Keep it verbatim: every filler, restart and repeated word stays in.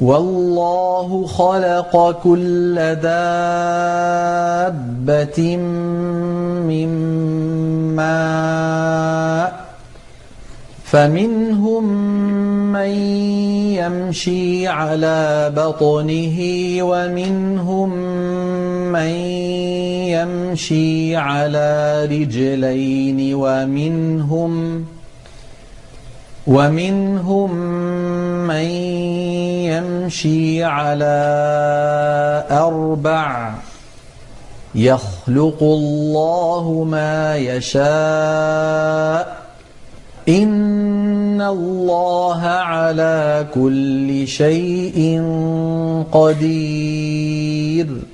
والله خلق كل دابة من ماء فمنهم من يمشي على بطنه ومنهم من يمشي على رجلين ومنهم ومنهم من يمشي على أربع يخلق الله ما يشاء إن الله على كل شيء قدير